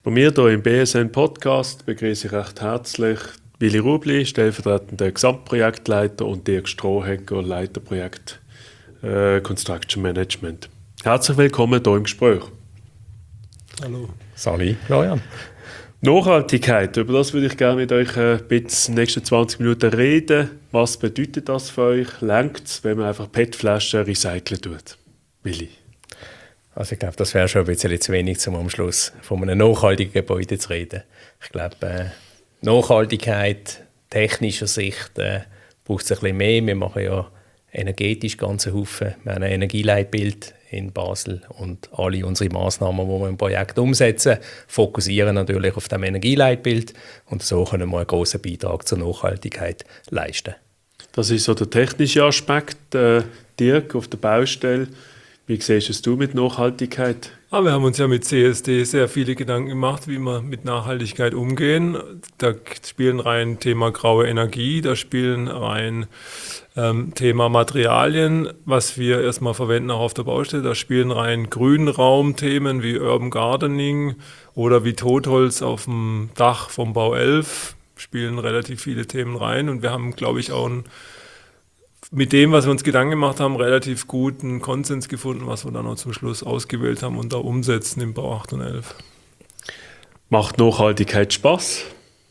Bei mir hier im BSN Podcast begrüße ich recht herzlich Willi Rubli, stellvertretender Gesamtprojektleiter, und Dirk Strohegger, Leiterprojekt Construction Management. Herzlich willkommen hier im Gespräch. Hallo. Sali, Florian. Nachhaltigkeit, über das würde ich gerne mit euch ein bisschen in den nächsten 20 Minuten reden. Was bedeutet das für euch? Reicht es, wenn man einfach PET-Flaschen recyceln tut? Willi? Also ich glaube, das wäre schon ein bisschen zu wenig, um am Schluss von einem nachhaltigen Gebäude zu reden. Ich glaube, Nachhaltigkeit, technischer Sicht, braucht es ein bisschen mehr. Wir machen ja energetisch ganz einen Haufen. Wir haben ein Energieleitbild in Basel und alle unsere Massnahmen, die wir im Projekt umsetzen, fokussieren natürlich auf dem Energieleitbild, und so können wir einen grossen Beitrag zur Nachhaltigkeit leisten. Das ist so der technische Aspekt. Dirk, auf der Baustelle, wie siehst du mit Nachhaltigkeit? Wir haben uns ja mit CSD sehr viele Gedanken gemacht, wie wir mit Nachhaltigkeit umgehen. Da spielen rein Thema graue Energie, da spielen rein Thema Materialien, was wir erstmal verwenden auch auf der Baustelle. Da spielen rein Grünraumthemen wie Urban Gardening oder wie Totholz auf dem Dach vom Bau 11, spielen relativ viele Themen rein. Und wir haben, glaube ich, auch mit dem, was wir uns Gedanken gemacht haben, relativ guten Konsens gefunden, was wir dann auch zum Schluss ausgewählt haben und da umsetzen im Bau 8 und 11. Macht Nachhaltigkeit Spaß?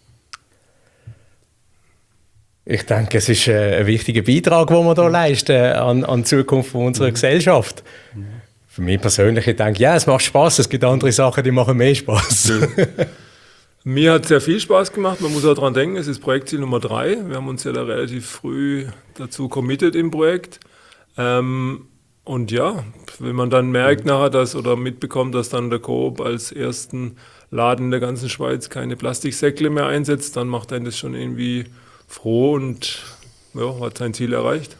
Ich denke, es ist ein wichtiger Beitrag, den wir hier leisten an die Zukunft unserer Gesellschaft. Für mich persönlich, ich denke, ja, es macht Spaß. Es gibt andere Sachen, die machen mehr Spaß. Mir hat sehr viel Spaß gemacht. Man muss auch daran denken, es ist Projektziel Nummer 3. Wir haben uns ja da relativ früh dazu committed im Projekt. Und ja, wenn man dann merkt nachher, oder mitbekommt, dass dann der Coop als ersten Laden in der ganzen Schweiz keine Plastiksäckle mehr einsetzt, dann macht einen das schon irgendwie froh und ja, hat sein Ziel erreicht.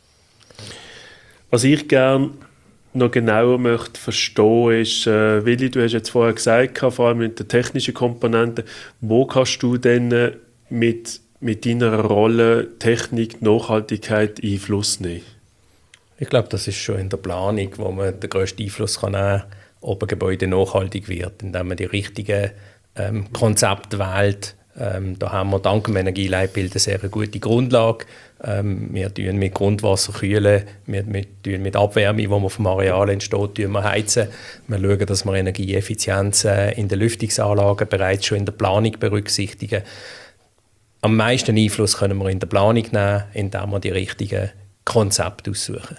Was ich gerne noch genauer möchte verstehen ist, Willi, du hast jetzt vorher gesagt, vor allem mit der technischen Komponente, wo kannst du denn mit deiner Rolle Technik, Nachhaltigkeit Einfluss nehmen? Ich glaube, das ist schon in der Planung, wo man den grössten Einfluss kann nehmen kann, ob ein Gebäude nachhaltig wird, indem man die richtigen Konzepte wählt. Da haben wir dank dem Energieleitbild eine sehr gute Grundlage. Wir tun mit Grundwasser kühlen, wir tun mit Abwärme, die wir vom Areal entsteht, heizen. Wir schauen, dass wir Energieeffizienz in den Lüftungsanlagen bereits schon in der Planung berücksichtigen. Am meisten Einfluss können wir in der Planung nehmen, indem wir die richtigen Konzepte aussuchen.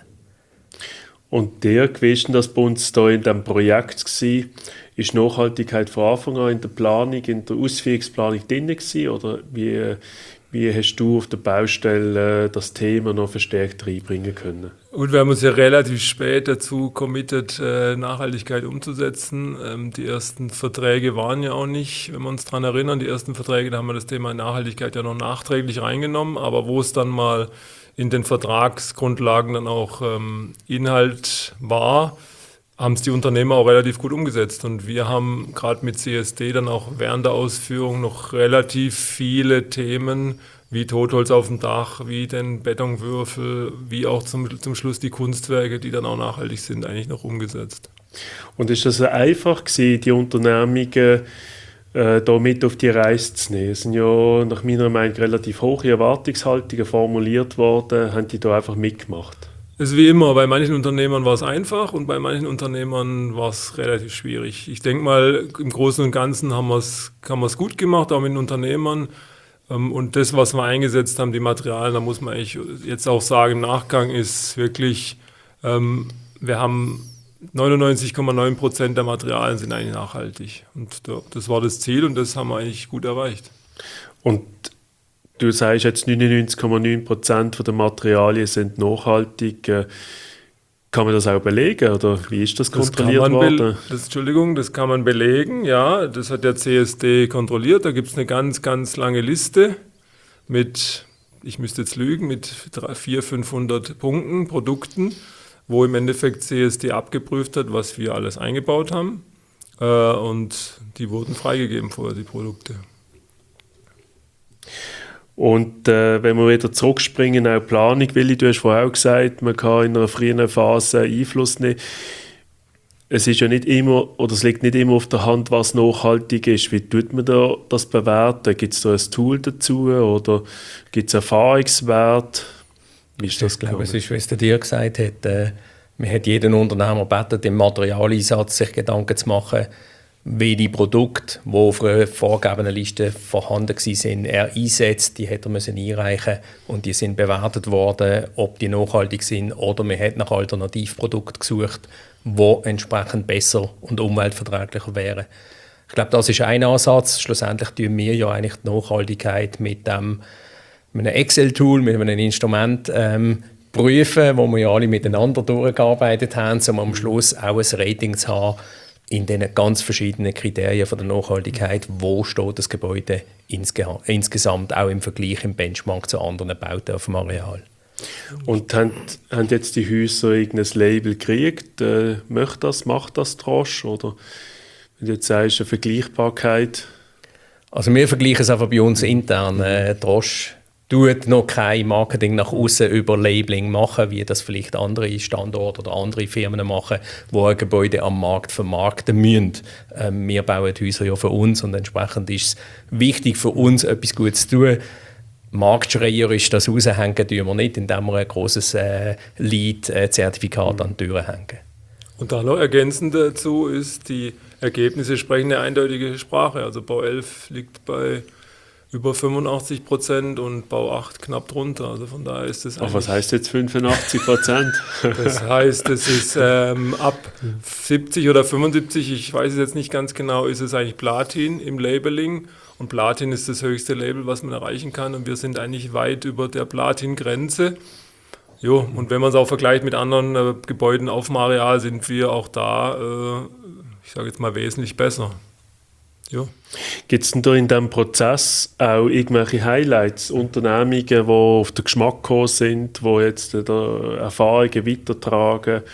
Und Dirk, wie war das bei uns hier in diesem Projekt gewesen? Ist Nachhaltigkeit von Anfang an in der Planung, in der Ausführungsplanung drin gewesen? Oder wie hast du auf der Baustelle das Thema noch verstärkt reinbringen können? Und wir haben uns ja relativ spät dazu committed, Nachhaltigkeit umzusetzen. Die ersten Verträge waren ja auch nicht, wenn wir uns daran erinnern, die ersten Verträge, da haben wir das Thema Nachhaltigkeit ja noch nachträglich reingenommen, aber wo es dann mal in den Vertragsgrundlagen dann auch Inhalt war, haben es die Unternehmer auch relativ gut umgesetzt. Und wir haben gerade mit CSD dann auch während der Ausführung noch relativ viele Themen wie Totholz auf dem Dach, wie den Betonwürfel, wie auch zum Schluss die Kunstwerke, die dann auch nachhaltig sind, eigentlich noch umgesetzt. Und ist das einfach gewesen, die Unternehmungen da mit auf die Reise zu nehmen? Es sind ja nach meiner Meinung relativ hohe Erwartungshaltungen formuliert worden. Haben die da einfach mitgemacht? Es ist wie immer, bei manchen Unternehmern war es einfach und bei manchen Unternehmern war es relativ schwierig. Ich denke mal, im Großen und Ganzen haben wir es gut gemacht, auch mit den Unternehmern. Und das, was wir eingesetzt haben, die Materialien, da muss man eigentlich jetzt auch sagen, im Nachgang ist wirklich, wir haben 99,9% der Materialien sind eigentlich nachhaltig. Und das war das Ziel und das haben wir eigentlich gut erreicht. Und du sagst jetzt 99,9% der Materialien sind nachhaltig. Kann man das auch belegen oder wie ist das kontrolliert worden? Das kann man belegen, ja. Das hat der CSD kontrolliert. Da gibt es eine ganz, ganz lange Liste mit, ich müsste jetzt lügen, mit 400, 500 Punkten, Produkten, wo im Endeffekt CSD abgeprüft hat, was wir alles eingebaut haben. Und die wurden freigegeben vorher, die Produkte. Und wenn wir wieder zurückspringen auf Planung, Willi, du hast vorher auch gesagt, man kann in einer frühen Phase Einfluss nehmen. es ist ja nicht immer, oder es liegt nicht immer auf der Hand, was nachhaltig ist. Wie tut man da das bewerten? Gibt es da ein Tool dazu oder gibt es Erfahrungswert? Wie ist das Ich glaube, es ist, wie es der dir gesagt hat, man hat jeden Unternehmer gebeten, im Materialeinsatz sich Gedanken zu machen, welche Produkte, die auf einer vorgegebenen Liste vorhanden waren, er einsetzt, die hätte er müssen einreichen und die sind bewertet worden, ob die nachhaltig sind, oder man hat nach Alternativprodukten gesucht, die entsprechend besser und umweltverträglicher wären. Ich glaube, das ist ein Ansatz. Schlussendlich tun wir ja eigentlich die Nachhaltigkeit mit einem Excel-Tool, mit einem Instrument prüfen, wo wir ja alle miteinander durchgearbeitet haben, um am Schluss auch ein Rating zu haben in den ganz verschiedenen Kriterien von der Nachhaltigkeit. Wo steht das Gebäude insgesamt auch im Vergleich, im Benchmark zu anderen Bauten auf dem Areal? Und haben jetzt die Häuser irgendein Label gekriegt? Macht das Trosch? Oder wenn du jetzt sagst, eine Vergleichbarkeit? Also wir vergleichen es einfach bei uns intern. Trosch tut noch kein Marketing nach außen über Labeling machen, wie das vielleicht andere Standorte oder andere Firmen machen, die ein Gebäude am Markt vermarkten müssen. Wir bauen die Häuser ja für uns und entsprechend ist es wichtig für uns, etwas Gutes zu tun. Marktschreierisch das raushängen tun wir nicht, indem wir ein grosses LEED-Zertifikat an die Türen hängen. Und da noch ergänzend dazu ist, die Ergebnisse sprechen eine eindeutige Sprache. Also Bau 11 liegt bei über 85% und Bau 8 knapp drunter. Also von daher ist es. Ach, was heißt jetzt 85%? Das heißt, es ist ab 70 oder 75, ich weiß es jetzt nicht ganz genau, ist es eigentlich Platin im Labeling. Und Platin ist das höchste Label, was man erreichen kann. Und wir sind eigentlich weit über der Platin-Grenze. Jo, und wenn man es auch vergleicht mit anderen Gebäuden auf dem Areal, sind wir auch da, ich sage jetzt mal, wesentlich besser. Gibt es denn da in diesem Prozess auch irgendwelche Highlights, Unternehmungen, die auf den Geschmack gekommen sind, die jetzt Erfahrungen weitertragen?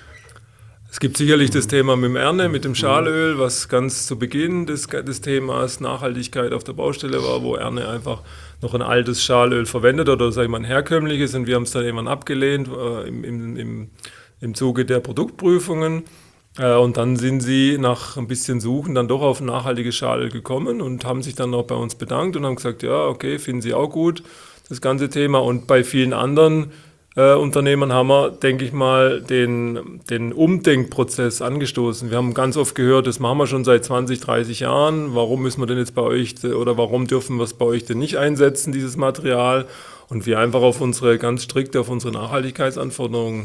Es gibt sicherlich das Thema mit dem Erne, mit dem Schalöl, was ganz zu Beginn des Themas Nachhaltigkeit auf der Baustelle war, wo Erne einfach noch ein altes Schalöl verwendet oder sag ich mal ein herkömmliches, und wir haben es dann irgendwann abgelehnt im Zuge der Produktprüfungen. Und dann sind sie nach ein bisschen Suchen dann doch auf ein nachhaltiges Schalöl gekommen und haben sich dann noch bei uns bedankt und haben gesagt, ja, okay, finden sie auch gut, das ganze Thema. Und bei vielen anderen Unternehmern haben wir, denke ich mal, den Umdenkprozess angestoßen. Wir haben ganz oft gehört, das machen wir schon seit 20, 30 Jahren. Warum müssen wir denn jetzt bei euch oder warum dürfen wir es bei euch denn nicht einsetzen, dieses Material? Und wir einfach ganz strikt auf unsere Nachhaltigkeitsanforderungen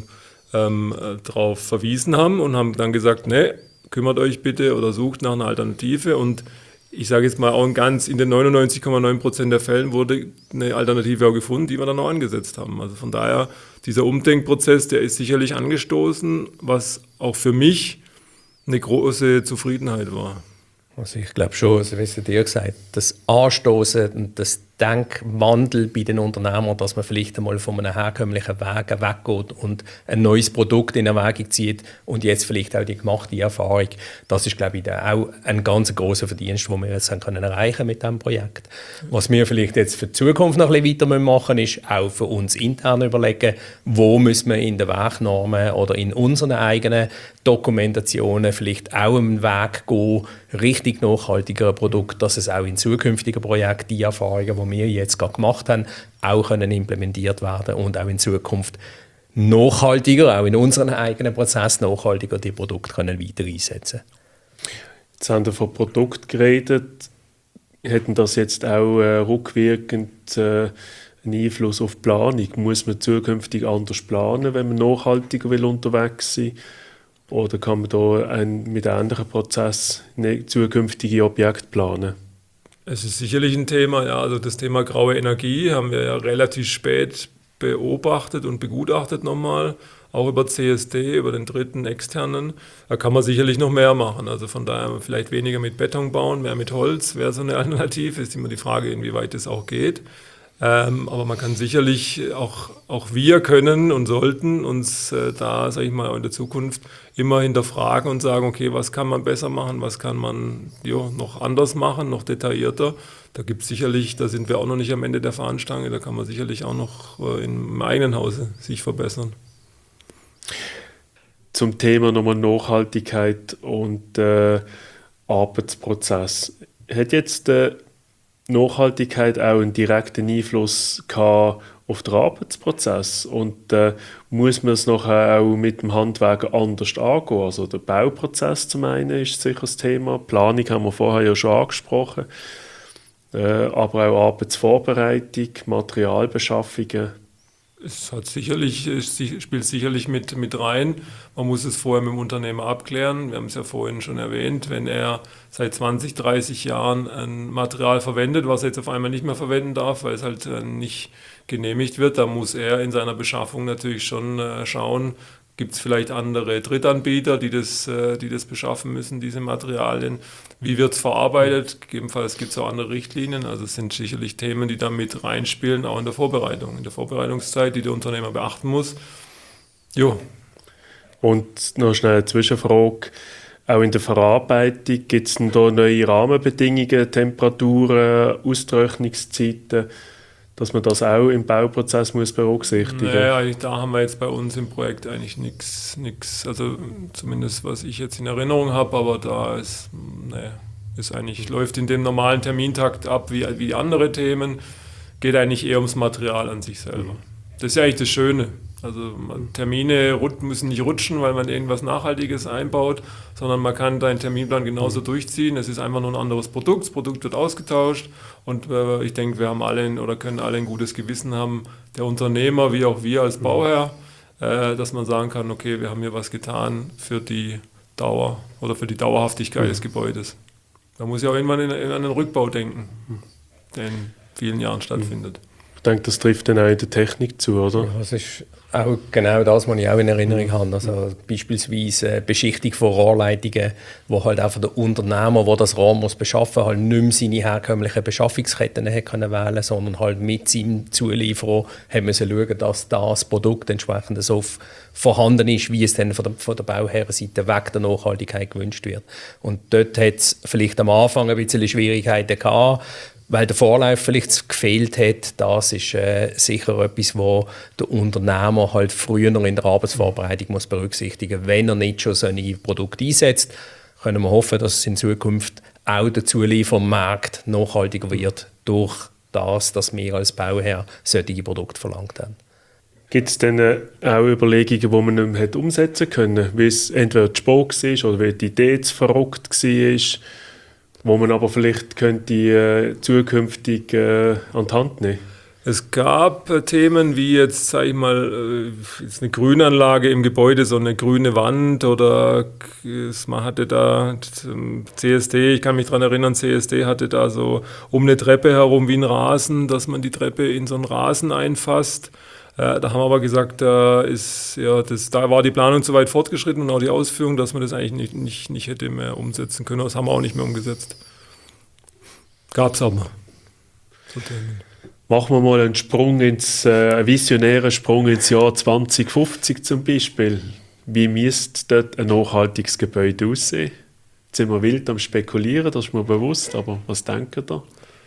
darauf verwiesen haben und haben dann gesagt, ne, kümmert euch bitte oder sucht nach einer Alternative. Und ich sage jetzt mal auch in den 99,9% der Fällen wurde eine Alternative auch gefunden, die wir dann auch angesetzt haben. Also von daher, dieser Umdenkprozess, der ist sicherlich angestoßen, was auch für mich eine große Zufriedenheit war. Also ich glaube schon, also wie es dir gesagt, das Anstoßen und das Denkwandel bei den Unternehmern, dass man vielleicht einmal von einem herkömmlichen Weg weggeht und ein neues Produkt in Erwägung zieht und jetzt vielleicht auch die gemachte Erfahrung, das ist, glaube ich, auch ein ganz grosser Verdienst, den wir jetzt können erreichen mit diesem Projekt. Was wir vielleicht jetzt für die Zukunft noch ein bisschen weiter machen müssen, ist auch für uns intern überlegen, wo müssen wir in den Wegnormen oder in unseren eigenen Dokumentationen vielleicht auch einen Weg gehen, richtig nachhaltigere Produkte, dass es auch in zukünftigen Projekten die Erfahrungen, die wir jetzt gerade gemacht haben, auch können implementiert werden und auch in Zukunft nachhaltiger, auch in unseren eigenen Prozess nachhaltiger die Produkte können weiter einsetzen. Jetzt haben wir von Produkt geredet. Hätten das jetzt auch rückwirkend einen Einfluss auf die Planung? Muss man zukünftig anders planen, wenn man nachhaltiger unterwegs sein will? Oder kann man da mit einem anderen Prozess zukünftige Objekte planen? Es ist sicherlich ein Thema, ja. Also das Thema graue Energie haben wir ja relativ spät beobachtet und begutachtet nochmal, auch über CSD, über den dritten externen. Da kann man sicherlich noch mehr machen. Also von daher vielleicht weniger mit Beton bauen, mehr mit Holz wäre so eine Alternative. Ist immer die Frage, inwieweit das auch geht. Aber man kann sicherlich, auch wir können und sollten uns da, sage ich mal, in der Zukunft immer hinterfragen und sagen, okay, was kann man besser machen, was kann man noch anders machen, noch detaillierter. Da gibt es sicherlich, da sind wir auch noch nicht am Ende der Fahnenstange, da kann man sicherlich auch noch im eigenen Hause sich verbessern. zum Thema nochmal Nachhaltigkeit und Arbeitsprozess. Hat jetzt Nachhaltigkeit auch einen direkten Einfluss gehabt auf den Arbeitsprozess und muss man es nachher auch mit dem Handwerker anders angehen? Also der Bauprozess zum einen ist sicher das Thema, Planung haben wir vorher ja schon angesprochen, aber auch Arbeitsvorbereitung, Materialbeschaffungen. Es spielt sicherlich mit rein. Man muss es vorher mit dem Unternehmer abklären. Wir haben es ja vorhin schon erwähnt, wenn er seit 20, 30 Jahren ein Material verwendet, was er jetzt auf einmal nicht mehr verwenden darf, weil es halt nicht genehmigt wird, dann muss er in seiner Beschaffung natürlich schon schauen, gibt es vielleicht andere Drittanbieter, die das beschaffen müssen, diese Materialien. Wie wird es verarbeitet? Gegebenenfalls gibt es auch andere Richtlinien. Also es sind sicherlich Themen, die da mit reinspielen, auch in der Vorbereitungszeit, die der Unternehmer beachten muss. Jo. Und noch schnell eine Zwischenfrage. Auch in der Verarbeitung gibt es da neue Rahmenbedingungen, Temperaturen, Austrocknungszeiten, dass man das auch im Bauprozess muss berücksichtigen? Naja, da haben wir jetzt bei uns im Projekt eigentlich nichts, also zumindest was ich jetzt in Erinnerung habe, aber da ist eigentlich, läuft in dem normalen Termintakt ab wie andere Themen, geht eigentlich eher ums Material an sich selber. Das ist ja eigentlich das Schöne. Also Termine müssen nicht rutschen, weil man irgendwas Nachhaltiges einbaut, sondern man kann deinen Terminplan genauso durchziehen. Es ist einfach nur ein anderes Produkt. Das Produkt wird ausgetauscht und ich denke, wir haben können alle ein gutes Gewissen haben, der Unternehmer wie auch wir als Bauherr, dass man sagen kann, okay, wir haben hier was getan für die Dauer oder für die Dauerhaftigkeit des Gebäudes. Da muss ich auch irgendwann in einen Rückbau denken, der in vielen Jahren stattfindet. Ich denke, das trifft dann auch in der Technik zu, oder? Ja, das ist auch genau das, was ich auch in Erinnerung habe. Also beispielsweise Beschichtung von Rohrleitungen, wo halt einfach der Unternehmer, der das Rohr muss beschaffen, halt nicht mehr seine herkömmlichen Beschaffungsketten hat können wählen, sondern halt mit seinem Zulieferer hat müssen schauen, dass das Produkt entsprechend so vorhanden ist, wie es dann von der Bauherrenseite weg der Nachhaltigkeit gewünscht wird. Und dort hat es vielleicht am Anfang ein bisschen Schwierigkeiten gehabt, weil der Vorlauf vielleicht gefehlt hat. Das ist sicher etwas, wo der Unternehmer halt früher noch in der Arbeitsvorbereitung muss berücksichtigen muss. Wenn er nicht schon so ein Produkt einsetzt, können wir hoffen, dass es in Zukunft auch der Zuliefermarkt nachhaltiger wird, durch das, dass wir als Bauherr solche Produkte verlangt haben. Gibt es denn auch Überlegungen, die man nicht mehr hätte umsetzen können, wie es entweder zu spät war oder wie die Idee zu verrückt war, wo man aber vielleicht könnte zukünftig an die Hand nehmen? Es gab Themen wie jetzt, sage ich mal, jetzt eine Grünanlage im Gebäude, so eine grüne Wand oder man hatte da CSD, ich kann mich daran erinnern, CSD hatte da so um eine Treppe herum wie ein Rasen, dass man die Treppe in so einen Rasen einfasst. Da haben wir aber gesagt, da war die Planung zu weit fortgeschritten und auch die Ausführung, dass man das eigentlich nicht hätte mehr umsetzen können. Das haben wir auch nicht mehr umgesetzt. Gab es aber. So machen wir mal einen visionären Sprung ins Jahr 2050 zum Beispiel. Wie müsste dort ein nachhaltiges Gebäude aussehen? Jetzt sind wir wild am Spekulieren, das ist mir bewusst, aber was denkt ihr?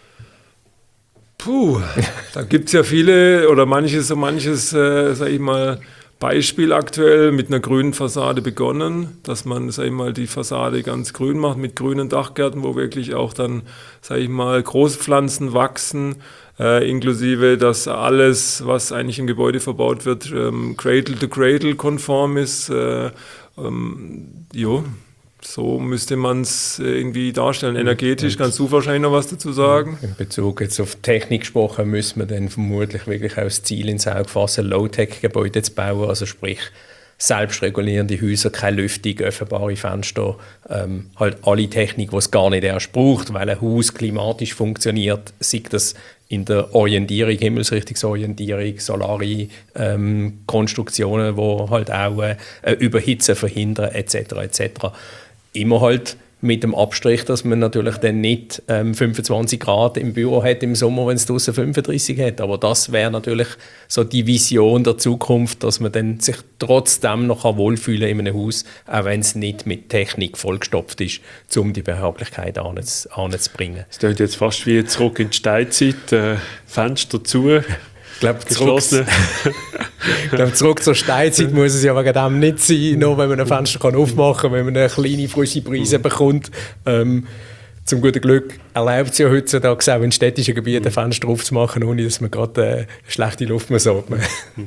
Da gibt es ja viele oder manches, sage ich mal, Beispiel aktuell mit einer grünen Fassade begonnen, dass man, sage ich mal, die Fassade ganz grün macht mit grünen Dachgärten, wo wirklich auch dann, sage ich mal, Großpflanzen wachsen, inklusive, dass alles, was eigentlich im Gebäude verbaut wird, Cradle-to-Cradle konform ist. So müsste man es irgendwie darstellen. Energetisch, kannst du wahrscheinlich noch was dazu sagen? In Bezug jetzt auf Technik gesprochen, müssen wir dann vermutlich wirklich auch das Ziel ins Auge fassen, Low-Tech-Gebäude zu bauen, also sprich selbstregulierende Häuser, keine Lüftung, öffnbare Fenster, halt alle Technik, die es gar nicht erst braucht, weil ein Haus klimatisch funktioniert, sei das in der Orientierung, Himmelsrichtungsorientierung, solare Konstruktionen, die halt auch Überhitzen verhindern, etc. Immer halt mit dem Abstrich, dass man natürlich dann nicht 25 Grad im Büro hat im Sommer, wenn es draußen 35 hat. Aber das wäre natürlich so die Vision der Zukunft, dass man dann sich trotzdem noch wohlfühlen in einem Haus, auch wenn es nicht mit Technik vollgestopft ist, um die Behaglichkeit anzubringen. Es klingt jetzt fast wie zurück in die Steinzeit, Fenster zu. geschlossene... Ich glaube, zurück zur Steinzeit muss es ja wegen dem nicht sein, nur wenn man ein Fenster kann aufmachen kann, wenn man eine kleine frische Brise bekommt. Zum guten Glück erlaubt es ja heutzutage auch in städtischen Gebieten ein Fenster aufzumachen, ohne dass man gerade schlechte Luft muss atmen.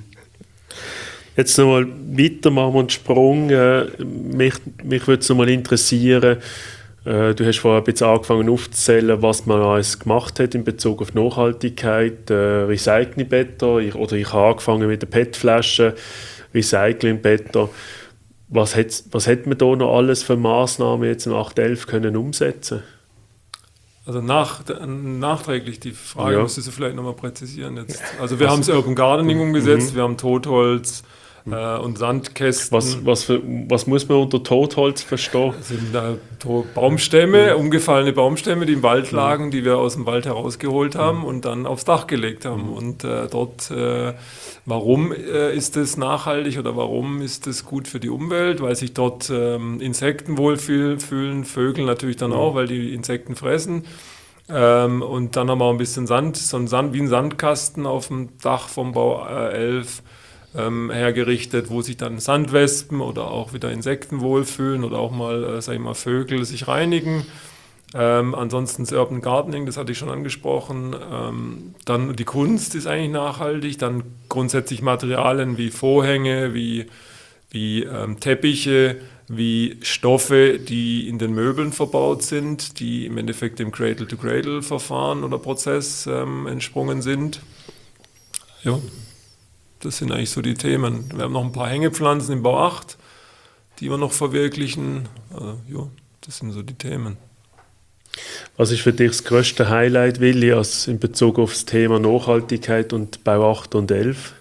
Jetzt nochmal weiter machen wir einen Sprung. Mich würde es nochmal interessieren, du hast vorher ein bisschen angefangen aufzuzählen, was man alles gemacht hat in Bezug auf Nachhaltigkeit, Recyclingbetter, oder ich habe angefangen mit den PET-Flaschen, Recyclingbetter. Was hat man da noch alles für Massnahmen jetzt im 811 können umsetzen? Also nachträglich, die Frage müsstest du vielleicht nochmal präzisieren jetzt. Also wir haben das Urban Gardening umgesetzt, wir haben Totholz und Sandkästen. Was muss man unter Totholz verstehen? Das sind Baumstämme, umgefallene Baumstämme, die im Wald lagen, die wir aus dem Wald herausgeholt haben und dann aufs Dach gelegt haben. Und dort, warum ist das nachhaltig oder warum ist das gut für die Umwelt? Weil sich dort Insekten wohlfühlen, Vögel natürlich dann auch, weil die Insekten fressen. Und dann haben wir auch ein bisschen Sand, wie ein Sandkasten auf dem Dach vom Bau 11 hergerichtet, wo sich dann Sandwespen oder auch wieder Insekten wohlfühlen oder auch mal, sag ich mal, Vögel sich reinigen. Ansonsten das Urban Gardening, das hatte ich schon angesprochen. Dann die Kunst ist eigentlich nachhaltig. Dann grundsätzlich Materialien wie Vorhänge, wie Teppiche, wie Stoffe, die in den Möbeln verbaut sind, die im Endeffekt dem Cradle-to-Cradle-Verfahren oder Prozess entsprungen sind. Ja. Das sind eigentlich so die Themen. Wir haben noch ein paar Hängepflanzen im Bau 8, die wir noch verwirklichen. Das sind so die Themen. Was ist für dich das grösste Highlight, Willi, in Bezug auf das Thema Nachhaltigkeit und Bau 8 und 11?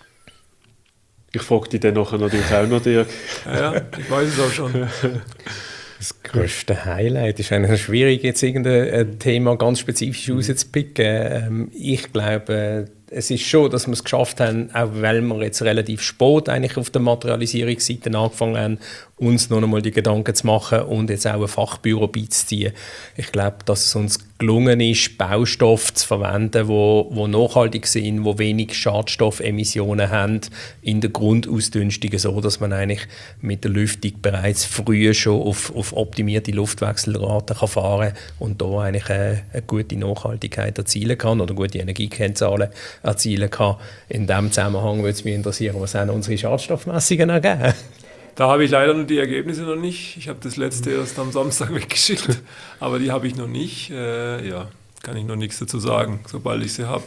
Ich frage dich dann nachher natürlich auch noch, Dirk. Ja, ich weiß es auch schon. Das grösste Highlight ist eigentlich schwierig, jetzt irgendein Thema ganz spezifisch rauszupicken. Ich glaube, es ist schon, dass wir es geschafft haben, auch weil wir jetzt relativ spät eigentlich auf der Materialisierungsseite angefangen haben, uns noch einmal die Gedanken zu machen und jetzt auch ein Fachbüro beizuziehen. Ich glaube, dass es uns gelungen ist, Baustoffe zu verwenden, die nachhaltig sind, die wenig Schadstoffemissionen haben in der Grundausdünstung, so dass man eigentlich mit der Lüftung bereits früher schon auf optimierte Luftwechselraten kann fahren und da eigentlich eine gute Nachhaltigkeit erzielen kann oder gute Energiekennzahlen erzielen kann. In diesem Zusammenhang würde es mich interessieren, was haben unsere Schadstoffmessungen ergeben? Da habe ich leider die Ergebnisse noch nicht. Ich habe das letzte erst am Samstag weggeschickt, aber die habe ich noch nicht. Kann ich noch nichts dazu sagen, sobald ich sie habe.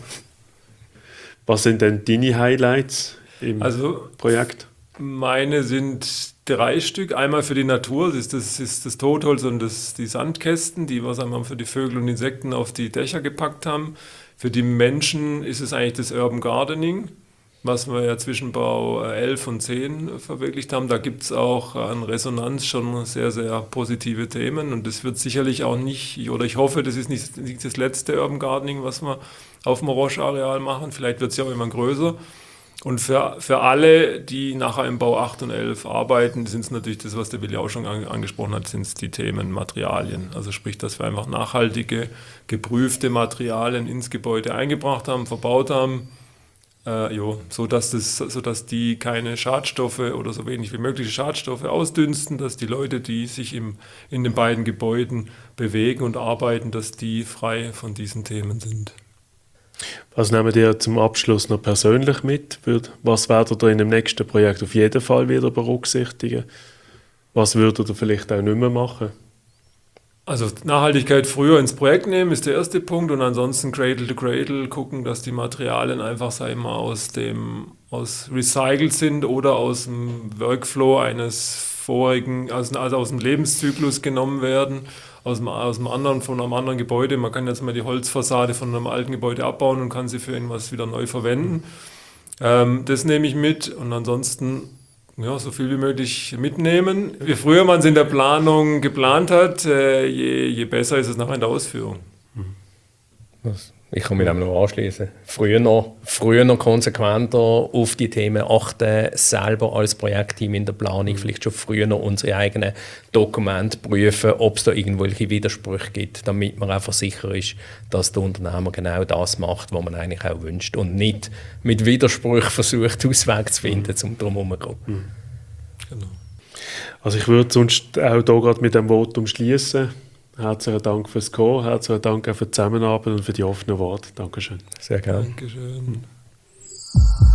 Was sind denn deine Highlights im Projekt? Meine sind 3 Stück. Einmal für die Natur, das ist das Totholz und die Sandkästen, die wir für die Vögel und Insekten auf die Dächer gepackt haben. Für die Menschen ist es eigentlich das Urban Gardening, was wir ja zwischen Bau 11 und 10 verwirklicht haben. Da gibt es auch an Resonanz schon sehr, sehr positive Themen und das wird sicherlich auch nicht, oder ich hoffe, das ist nicht das letzte Urban Gardening, was wir auf dem Orange-Areal machen. Vielleicht wird es ja auch immer größer. Und für alle, die nachher im Bau 8 und 11 arbeiten, sind es natürlich das, was der Willi auch schon angesprochen hat, sind es die Themen Materialien. Also sprich, dass wir einfach nachhaltige, geprüfte Materialien ins Gebäude eingebracht haben, verbaut haben, sodass die keine Schadstoffe oder so wenig wie mögliche Schadstoffe ausdünsten, dass die Leute, die sich in den beiden Gebäuden bewegen und arbeiten, dass die frei von diesen Themen sind. Was nehmen ihr zum Abschluss noch persönlich mit? Was werdet ihr in dem nächsten Projekt auf jeden Fall wieder berücksichtigen? Was würdet ihr vielleicht auch nicht mehr machen? Also Nachhaltigkeit früher ins Projekt nehmen ist der erste Punkt und ansonsten Cradle to Cradle gucken, dass die Materialien einfach, sag ich mal, aus recycelt sind oder aus dem Workflow eines vorigen, also aus dem Lebenszyklus genommen werden, von einem anderen Gebäude. Man kann jetzt mal die Holzfassade von einem alten Gebäude abbauen und kann sie für irgendwas wieder neu verwenden. Das nehme ich mit und ansonsten so viel wie möglich mitnehmen. Je früher man es in der Planung geplant hat, je besser ist es nachher in der Ausführung. Ich kann mich dem noch anschließen. Früher noch konsequenter auf die Themen achten, selber als Projektteam in der Planung, vielleicht schon früher noch unsere eigenen Dokumente prüfen, ob es da irgendwelche Widersprüche gibt, damit man einfach sicher ist, dass der Unternehmer genau das macht, was man eigentlich auch wünscht und nicht mit Widersprüchen versucht, Auswege zu finden, um drum herum zu kommen. Genau. Also ich würde sonst auch hier gerade mit dem Votum schließen. Herzlichen Dank fürs Kommen, herzlichen Dank auch für die Zusammenarbeit und für die offenen Worte. Dankeschön. Sehr gerne. Dankeschön.